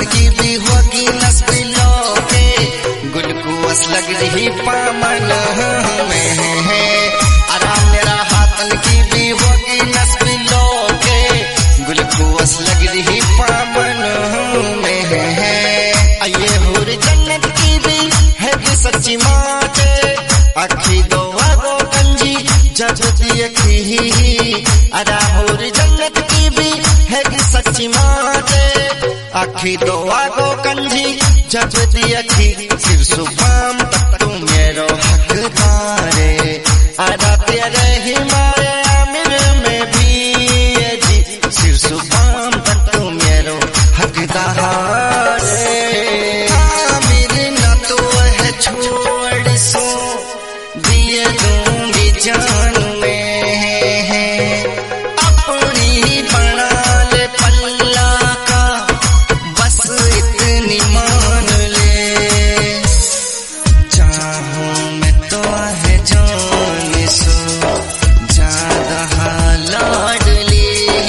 की भी होगी नस्बिलो के, गुलकुस लग रही पामन में है। अरा मेरा हाथन की भी होगी नस्बिलो के, गुलकुस लग रही पामन में है। ये हुर जन्नत की भी है कि सच्ची माते, अखी दो आगो कंजी जजती अखी। अरा हुर जन्नत की भी है कि सच्ची माते, अखी दो आगो कंजी जजती अखी। सिर सुपाम तक तू मेरो हकदारे, अरा तेरे ही मारे आमिर में भी जी। सिर सुपाम तक तू मेरो हकदारे, आमिर न तो है छोड़ सो दिए दूंगी जान में है। अपनी बना ले पल्ला का बस इतनी मान ले, चाहूं मैं तो है जान सो ज्यादा लाडली।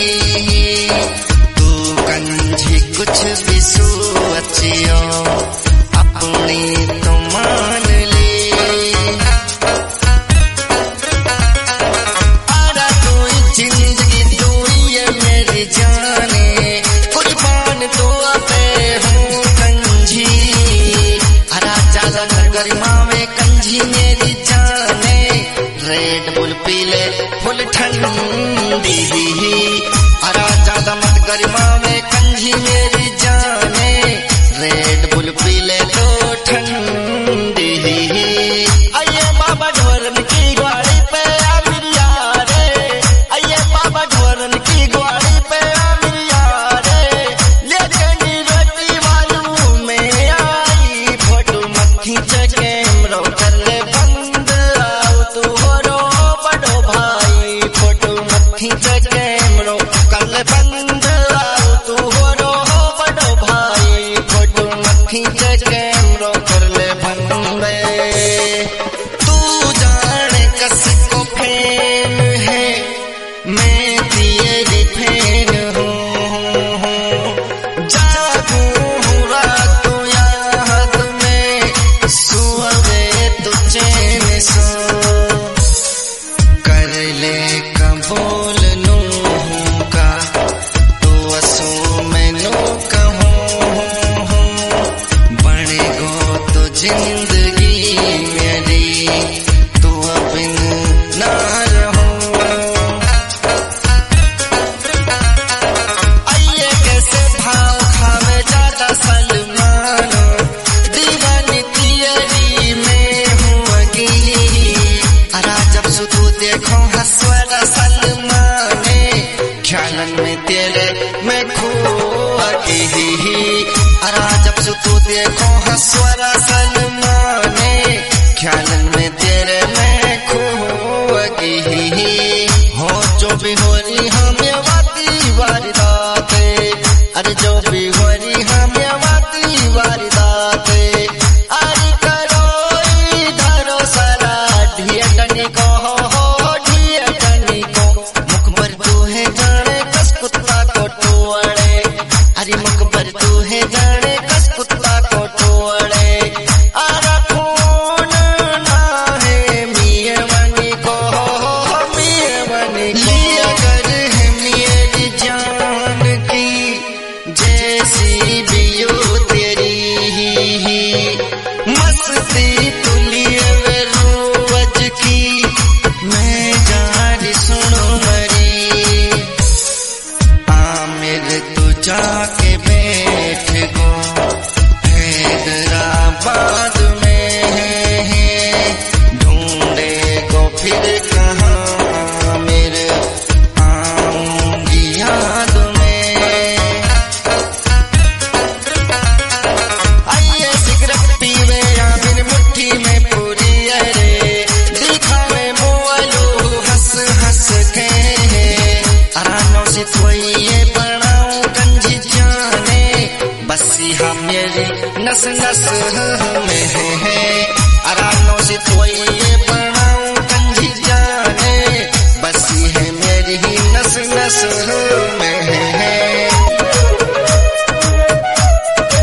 तू कंजी कुछ भी सोचियो अपनी तो मान ले। अरा कोई जिंदगी तू ये मेरी जाने, कुर्बान तो पे हूँ कंजी। अरा ज्यादा गरिमा में कंजी मेरी जाने, रेड बुल पीले फुल ठंडी। अरा ज्यादा मत गरिमा में कंजी मेरी जाने, रेड बुल पीले तो ठंडी। आइए बाबा ढोरन की ग्वाड़ी पे आमिर यारे, आइए बाबा ढोरन की ग्वाड़ी पे आमिर यारे। लेके रोटी वालू में आई फोटो मत खींच कैमरा कर ले बंद, आओ तू हो रो बड़ो भाई। फोटो मत खींच कैमरा कर ले बंद, आओ तू हो रो बड़ो भाई। फोटो मत खींच कैमरा कर ले बंद। तू जाने किसको फैन है, मैं तेरी फैन हूँ। जागू हूँ रातों याद में, सुबह तू चैन सो। कर ले कबूल नूह का, तो असो मैं नो कहूँ। बने गो तो जिंदगी मेरी, तू बिन ना रहो। आइए कैसे भाव खावे जाता सलमान, दीवानी तियरी में हूँ अकेली। अरा जब सुतू देखो हंसवारा सलमाने, ख्यालन में तेरे मैं खो अकेली। अरा जब सुतू देखो हंसवारा सलमाने, ख्यालन में तेरे मैं खो अकेली। हो जो भी हो रही हमें वाती वारदाते, अरे जो भी हो रही हमें वाती वारदाते। अरे करो इधरो सारा ढिया टनी को हो ढिया टनी को। मुखबर तू है जाने कस कुत्ता को टोड़े, अरे मुखबर तू है जाने कस कुत्ता को टोड़े। अरे खून ना है मिये बनी को, मिये बनी को। लिया कर है मेरी जान की जैसी भी हो तेरी, मस्ती तुलिए वे रोज की, मैं जारी सुनो मरी। आमिर तू जाके बैठ गो हैदराबाद में है, ढूंढे गो फिर कहाँ मेरे आऊंगी याद में। आइए सिगरेट पीवे या फिर मुट्ठी में पूरी, अरे दिखावे मोबाइलो हंस हंस के। अरानों से कोई ये बनाऊं कंजी जाने, बसी हम मेरी नस नस में है। अरानों से कोई ये बनाऊं कंजी जाने, बसी है मेरी ही नस नस में है।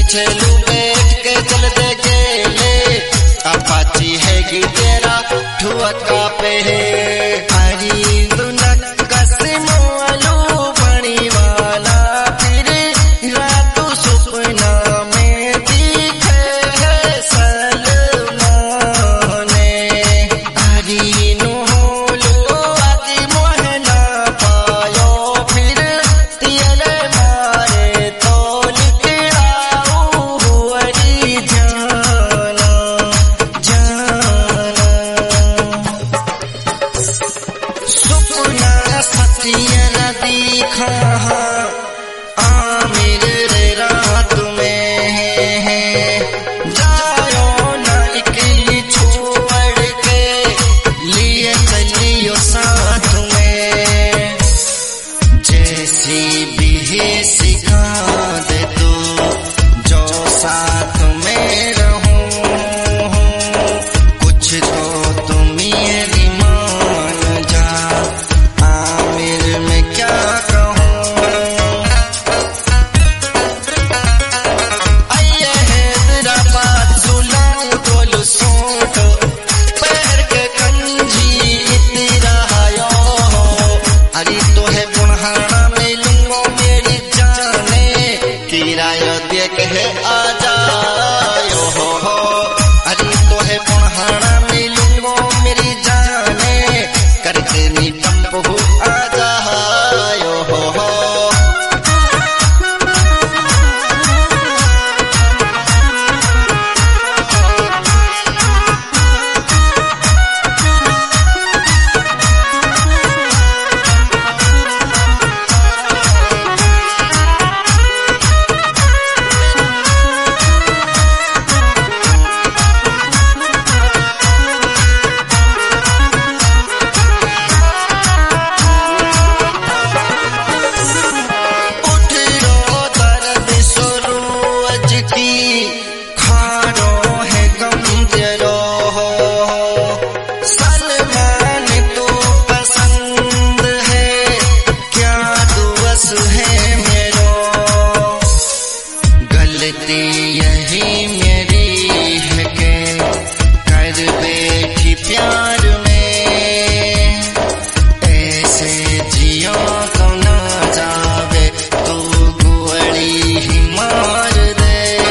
पीछे लू बैठ के चल दे गेले अपाची है कि तेरा ठुअका पे है हरी दुनक कसमो आलू पानी वाला फिर रातों सपना में दिखे है सलमाने हरी नुलो आदि मोहना पायो फिर तियले मारे तोल के आओ हुअरी जाना सुपना सतिया दिखा आमिर रे रात में जायो ना निकली छोड़ के लिए चलियो साथ में जैसी भी सिखा दे तू जो साथ में रहूं कुछ तो तुम मेरी मान जा आमिर में क्या कहूं आइए हैदराबाद सुनाऊं बोलो सोट पैर के कंजी इतरा आयो अरे तो है बुढ़ाना मिलूंगो मेरी जाने किराया दे के है आ जायो हो अरे तो है बुढ़ाना मिलूंगो मेरी जाने करके नी टम्पू आ जायो हो खारो है गम तेरो सलमान तो पसंद है क्या दुवस है मेरो गलती यही मेरी है के कर बैठी प्यार में ऐसे जियो तो ना जावे तू गुअड़ी ही मार दे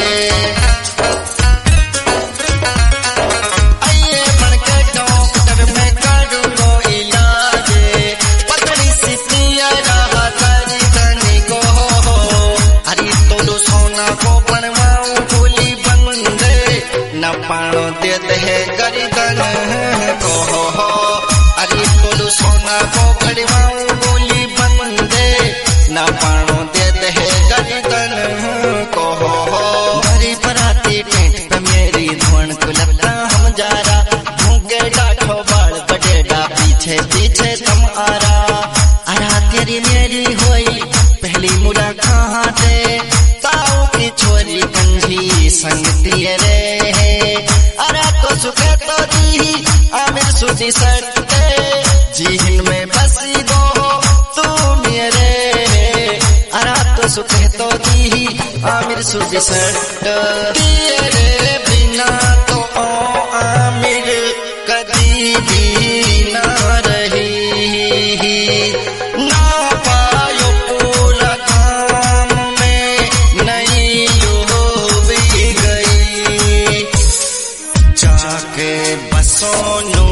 आइए बनके डॉक्टर मैं करूंगो इलाज पकड़ी सितिया रहा करी धनी को अरे तो सोना को बनवाऊं गोली बंदे न पानो देते है गर्दन को अरे तो सोना को बनवाऊं गोली बंदे न पानो देते है गर्दन को भरी पराती टेंट पे मेरी धुन को लगता हम जा रहा भूखे डाठो बाल बडेडा पीछे पीछे तुम आरा तेरी मेरी होई पहली मुलाकात ताऊ की छोरी कंझी संग तेरे अरा तो सुखे तो दी आमिर सुधी सटते जीहन में बसी दो तू मेरे अरा तो सुखे तो दी आमिर सुधी सट तेरे बिना तो आमिर कदी भी ना रही ना पायो पूरा काम में नहीं डूब गई जाके बसों